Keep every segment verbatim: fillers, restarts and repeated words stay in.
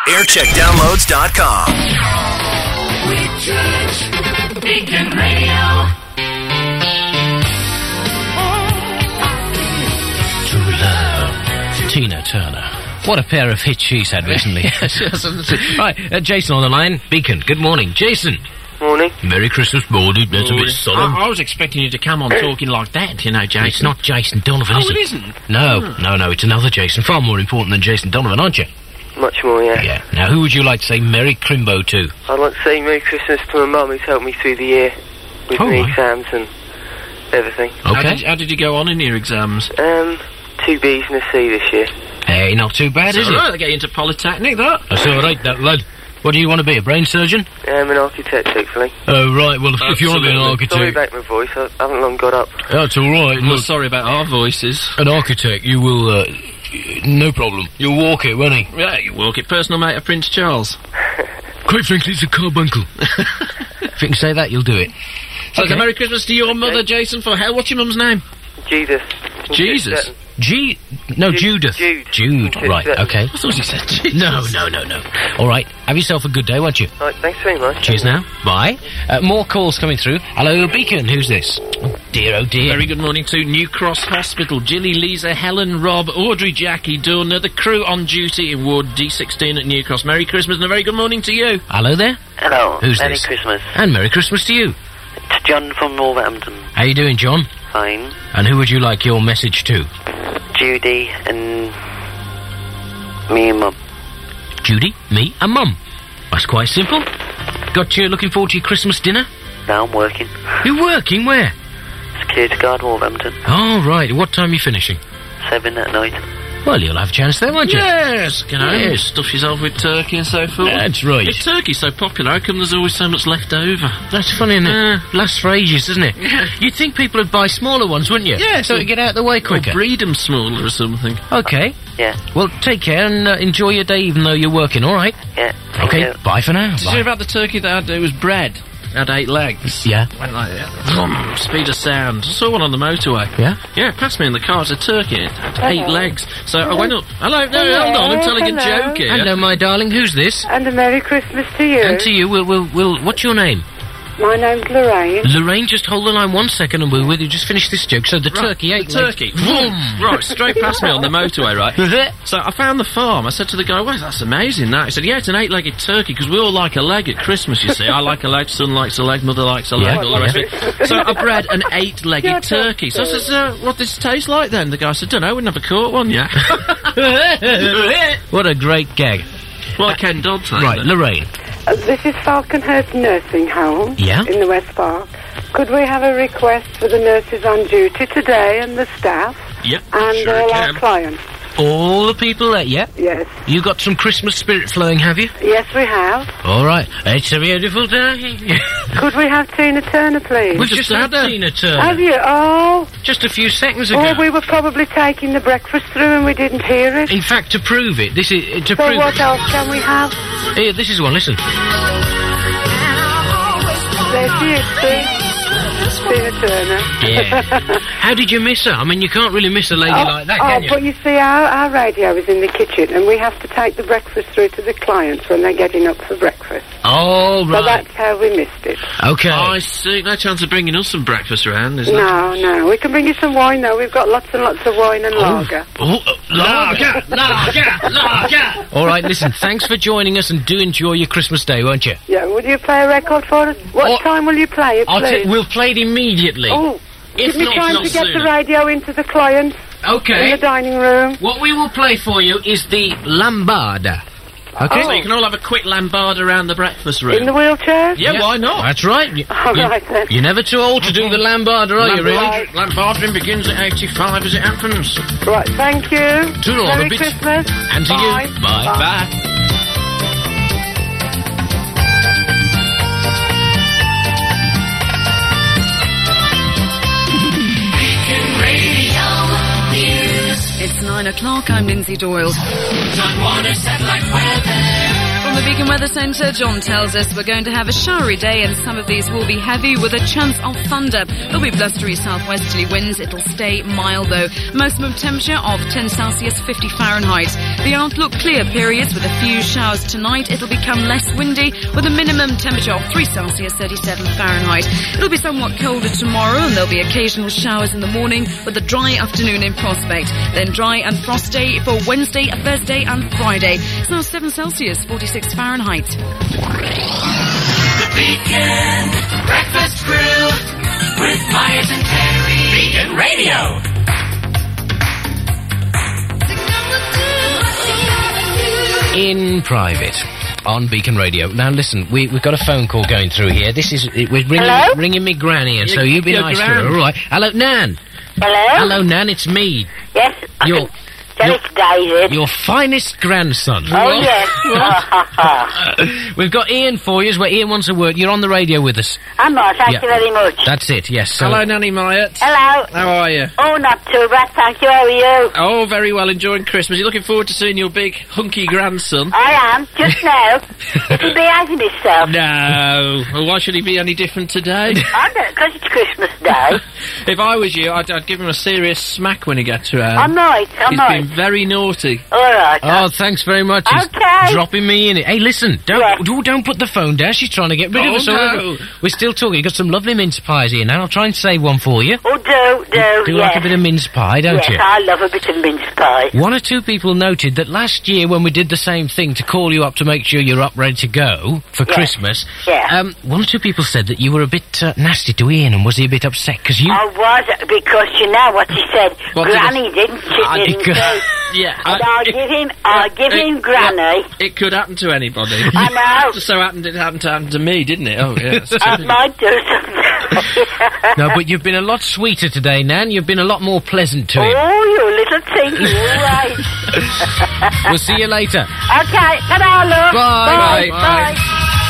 aircheck downloads dot com. Whitchurch Beacon Radio. True Love, Tina Turner. What a pair of hits she's had recently. Right, uh, Jason on the line. Beacon, good morning. Jason. Morning. Merry Christmas morning. That's a bit solemn. I, I was expecting you to come on talking like that, you know, Jason. It's not Jason Donovan, Oh, is it? it isn't? No, Hmm. no, no, it's another Jason. Far more important than Jason Donovan, aren't you? Much more, yeah. Yeah. Now, who would you like to say Merry Crimbo to? I'd like to say Merry Christmas to my mum who's helped me through the year with Oh, my right. exams and everything. How Okay. did, how did you go on in your exams? Um, two B's and a C this year. Hey, not too bad, is All it? right, they get into Polytechnic, that. That's all right, that lad. What do you want to be, a brain surgeon? I'm an architect, hopefully. Oh, right, well, if, if you want to be an Absolutely. Sorry architect... about my voice, I haven't long got up. That's all right. Well, Look, sorry about our voices. an architect, you will, uh... no problem. You'll walk it, won't he? Yeah, you walk it. Personal mate of Prince Charles. Quite frankly, it's a carbuncle. If you can say that, you'll do it. So, Okay. okay. Merry Christmas to your mother, Jason, for hell. What's your mum's name? Jesus. Jesus. G... No, Ju- Judith. Jude. Jude, Jude, right, yeah. okay. I thought you said Jesus. No, no, no, no. All right, have yourself a good day, won't you? Right, thanks very much. Cheers now. Bye. Uh, more calls coming through. Hello, Beacon. Who's this? Oh, dear, oh, dear. Very good morning to New Cross Hospital. Jilly, Lisa, Helen, Rob, Audrey, Jackie, Donna, the crew on duty in Ward D sixteen at New Cross. Merry Christmas and a very good morning to you. Hello there. Hello. Who's Merry this? Christmas. And Merry Christmas to you. It's John from Wolverhampton. How you doing, John? Fine. And who would you like your message to? Judy and me and Mum. Judy, me, and Mum. That's quite simple. Got you looking forward to your Christmas dinner? Now I'm working. You're working where? Security guard Wolverhampton. Oh, right. What time are you finishing? Seven at night. Well, you'll have a chance there, won't you? Yes, you know, Yes. stuff yourself with turkey and so forth. That's right. If turkey's so popular, how come there's always so much left over? That's funny, isn't it? Uh, Lasts for ages, doesn't it? Yeah. You'd think people would buy smaller ones, wouldn't you? Yeah, So so- it'd get out of the way Or quicker. breed them smaller or something. Okay. Yeah. Well, take care and uh, enjoy your day even though you're working, all right? Yeah. Thank Okay, you. bye for now. Did you Bye. hear about the turkey that had, it was bred? Had eight legs. Yeah. Went like that. Vroom, speed of sound. I saw one on the motorway. Yeah? Yeah, it passed me in the car. It's a turkey. It had eight legs. So I went up. Hello, no, hold on. I'm telling a hello. joke here. Hello, my darling. Who's this? And a Merry Christmas to you. And to you. We'll, we'll, we'll, what's your name? My name's Lorraine. Lorraine, just hold the line one second and we'll, we'll just finish this joke. So the Right, turkey ate the turkey. Vroom. Right, straight past me on the motorway, right? So I found the farm. I said to the guy, well, that's amazing, that. He said, yeah, it's an eight-legged turkey, because we all like a leg at Christmas, you see. I like a leg, son likes a leg, mother likes a leg, Yeah, all the rest yeah. of it. So I bred an eight-legged You're turkey. So I said, uh, what does it taste like then? The guy said, don't know, we never caught one yet. What a great gag. Well, Ken Dodd thing. Right, Lorraine. Uh, this is Falconhurst Nursing Home Yeah? in the West Park. Could we have a request for the nurses on duty today and the staff Yep, and sure all our can. clients? All the people there, yeah? Yes. You got some Christmas spirit flowing, have you? Yes, we have. All right. It's a beautiful day. Could we have Tina Turner, please? We've just had had her. Tina Turner. Have you? Oh. Just a few seconds ago. Oh, we were probably taking the breakfast through and we didn't hear it. In fact, to prove it, this is uh, to So prove what it. else can we have? Here, this is one. Listen. There she is, see? Tina Turner. Yeah. How did you miss her? I mean, you can't really miss a lady Oh, like that, oh, can you? but you see, our, our radio is in the kitchen, and we have to take the breakfast through to the clients when they're getting up for breakfast. Oh, So right. that's how we missed it. Okay. I see. No chance of bringing us some breakfast around, is there? No, no. We can bring you some wine, though. We've got lots and lots of wine and lager. Oh, uh, lager, lager, lager. All right, listen, thanks for joining us, and do enjoy your Christmas day, won't you? Yeah, will you play a record for us? What Oh, time will you play it, I'll please? t- we'll play it immediately. Oh, If give me not, time not to get sooner. the radio into the clients in Okay. the dining room. What we will play for you is the Lambada. Okay? So you can all have a quick lambard around the breakfast room. In the wheelchairs? Yeah, why not? That's right. You, All you- right, then. You're never too old to do the Lambada, are you, really? Right. Lambarding begins at eighty-five as it happens. Right, thank you. Toodle, Merry a bit- Christmas. And to Bye. you. Bye. Bye. It's nine o'clock. I'm Lindsay Doyle. Time Warner Satellite Weather. From from the Beacon Weather Centre, John tells us we're going to have a showery day and some of these will be heavy with a chance of thunder. There'll be blustery southwesterly winds. It'll stay mild though. Maximum temperature of ten Celsius, fifty Fahrenheit. The outlook clear periods with a few showers tonight. It'll become less windy with a minimum temperature of three Celsius, thirty-seven Fahrenheit. It'll be somewhat colder tomorrow and there'll be occasional showers in the morning with a dry afternoon in prospect. Then dry and frost day for Wednesday, Thursday and Friday. It's now seven Celsius, forty-six Fahrenheit. The Beacon Breakfast Crew with Myers and Terry. Beacon Radio. In private. On Beacon Radio. Now listen, we, we've got a phone call going through here. This is, it, we're ringing, Hello? ringing me granny, and so you be Your nice to gran. her, alright? Hello, Nan. Hello? Hello, Nan, it's me. Yes, I Your, can tell your, it's David. your finest grandson. Oh, yes. We've got Ian for you, where Ian wants a word. You're on the radio with us. I'm not, thank Yeah. you very much. That's it, yes. So Hello, Nanny Myatt. Hello. How are you? Oh, not too bad, thank you. How are you? Oh, very well, enjoying Christmas. You're looking forward to seeing your big, hunky grandson? I am, just now. He's behaving himself. No. Well, why should he be any different today? I don't, because it's Christmas Day. If I was you, I'd, I'd give him a serious smack when he gets around. I might, I He's might. been very naughty. All right. Oh, thanks very much. He's Okay. dropping me in it. Hey, listen, don't Yes. do, don't put the phone down. She's trying to get rid Oh, of us. no. all. We're still talking. You've got some lovely mince pies here now. I'll try and save one for you. Oh, do, do, Do yes. like a bit of mince pie, don't yes, you? I love a bit of mince pie. One or two people noted that last year when we did the same thing to call you up to make sure you're up ready to go for Yes. Christmas, Yeah. um, one or two people said that you were a bit uh, nasty to Ian, and was he a bit upset because you? I was, because you know what he said. What did Granny didn't, she Ah, didn't because- say. Yeah. And I'll give him, I'll give him Granny. It could happen to anybody. I know. Just so happened it happened to happen to me, didn't it? Oh, yeah. I might do something. No, but you've been a lot sweeter today, Nan. You've been a lot more pleasant to him. Oh, you little thing, you're right. We'll see you later. Okay, ta-da, love. Bye. Bye. Bye. Bye.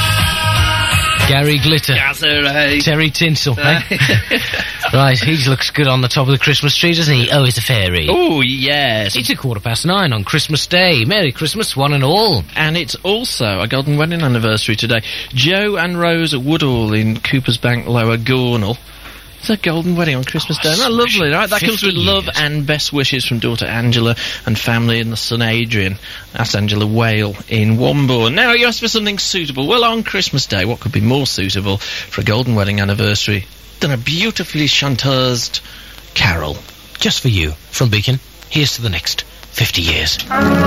Gary Glitter. Gazzeray. Terry Tinsel, eh? Right, he looks good on the top of the Christmas tree, doesn't he? Oh, he's a fairy. Oh, yes. It's a quarter past nine on Christmas Day. Merry Christmas, one and all. And it's also a golden wedding anniversary today. Joe and Rose Woodall in Cooper's Bank, Lower Gornal. It's a golden wedding on Christmas Day. Isn't that lovely, right? That comes with fifty love years. and best wishes from daughter Angela and family and the son Adrian. That's Angela Whale in Wombourne. Now, you asked for something suitable. Well, on Christmas Day, what could be more suitable for a golden wedding anniversary than a beautifully chanteused carol? Just for you, from Beacon, here's to the next fifty years.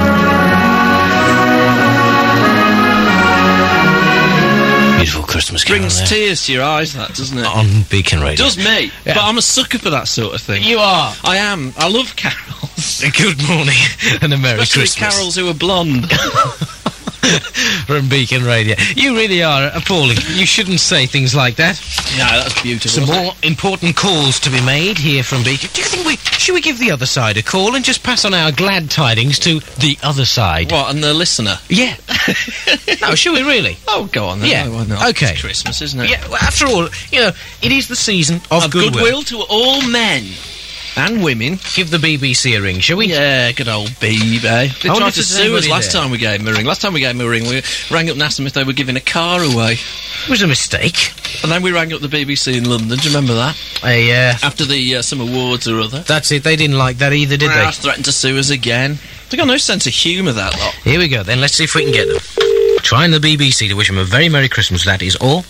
Beautiful Christmas carol Brings there. tears to your eyes, that, doesn't it? On Beacon Radio. Does me. Yeah. But I'm a sucker for that sort of thing. You are. I am. I love carols. Good morning and a Merry Especially Christmas. carols who are blonde. From Beacon Radio. You really are appalling. You shouldn't say things like that. No, that's beautiful. Some more important calls to be made here from Beacon. Do you think we... Should we give the other side a call and just pass on our glad tidings to the other side? What, and the listener? Yeah. No, should we really? Oh, go on then. Yeah. No, why not? Okay. It's Christmas, isn't it? Yeah, well, after all, you know, it is the season of, Of goodwill. goodwill to all men and women. Give the B B C a ring, shall we? Yeah, good old B B. They I wonder tried if to there's sue us anybody last there. time we gave them a ring. Last time we gave them a ring, we rang up and asked them if they were giving a car away. It was a mistake. And then we rang up the B B C in London. Do you remember that? Hey, uh, After the uh, some awards or other. that's it. They didn't like that either, did They they? threatened to sue us again. They got no sense of humour, that lot. Here we go, then. Let's see if we can get them. Trying the B B C to wish them a very Merry Christmas, that is all.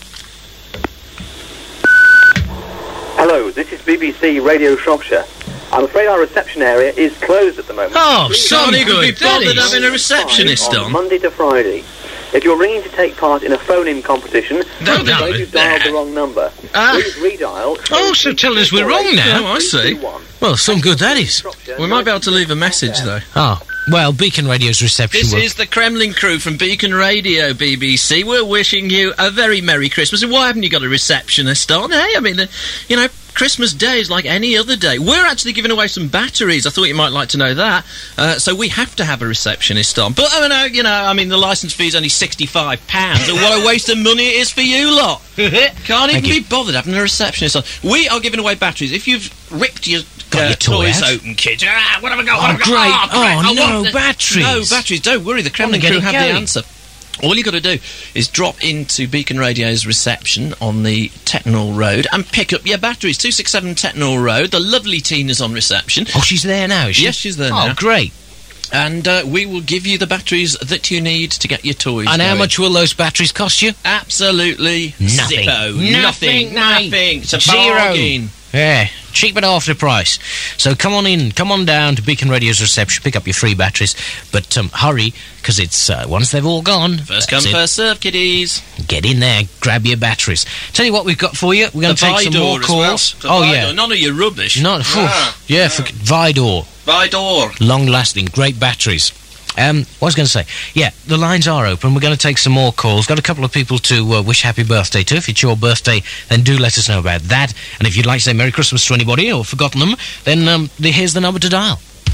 Hello, this is B B C Radio Shropshire. I'm afraid our reception area is closed at the moment. Oh, Please some Can't even be good. That bothered is. having a receptionist on on. Monday to Friday. If you're ringing to take part in a phone-in competition, Don't I'm know afraid it. you've dialed the wrong number. Ah. Please redial. Oh, so tell us we're wrong now. Oh, I see. Well, some good that is. We might be able to leave a message, though. Oh, well, Beacon Radio's reception This will... is the Kremlin crew from Beacon Radio, B B C. We're wishing you a very Merry Christmas. And why haven't you got a receptionist on, eh? I mean, uh, you know, Christmas Day is like any other day. We're actually giving away some batteries. I thought you might like to know that. Uh, so we have to have a receptionist on. But, I mean, uh, you know, I mean, the licence fee is only sixty-five pounds. And what a waste of money it is for you lot. Can't even Thank you. be bothered having a receptionist on. We are giving away batteries. If you've ripped your, Got uh, your toy toys out? open, kids, ah, what have I got? Oh, What have I got? great. Ah, great. Oh, I no want the- batteries. No batteries. Don't worry. The Kremlin get crew it have going. the answer. All you got to do is drop into Beacon Radio's reception on the Tettenhall Road and pick up your batteries. two sixty-seven Tettenhall Road. The lovely Tina's on reception. Oh, she's there now, is she? Yes, she's there oh, now. Oh, great. And uh, we will give you the batteries that you need to get your toys And going. how much will those batteries cost you? Absolutely nothing. Zippo. Nothing. Nothing. Nothing. It's a Zero. bargain. Yeah, cheap at half the price. So come on in, come on down to Beacon Radio's reception, pick up your free batteries, but um, hurry, because it's uh, once they've all gone. First come, first serve, kiddies. Get in there, grab your batteries. Tell you what we've got for you. We're going to take some more calls. Well. Oh Vidor. yeah, None of your rubbish. Not, ah, yeah, ah. for, Vidor. Vidor. Long-lasting, great batteries. Um, what was I going to say? Yeah, the lines are open. We're going to take some more calls. Got a couple of people to uh, wish happy birthday to. If it's your birthday, then do let us know about that. And if you'd like to say Merry Christmas to anybody or forgotten them, then um, the, here's the number to dial.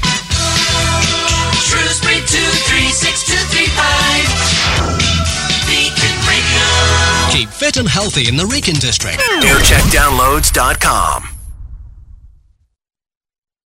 Shrewsbury two three six two three five. Beacon Radio. Keep fit and healthy in the Wrekin district. air check downloads dot com.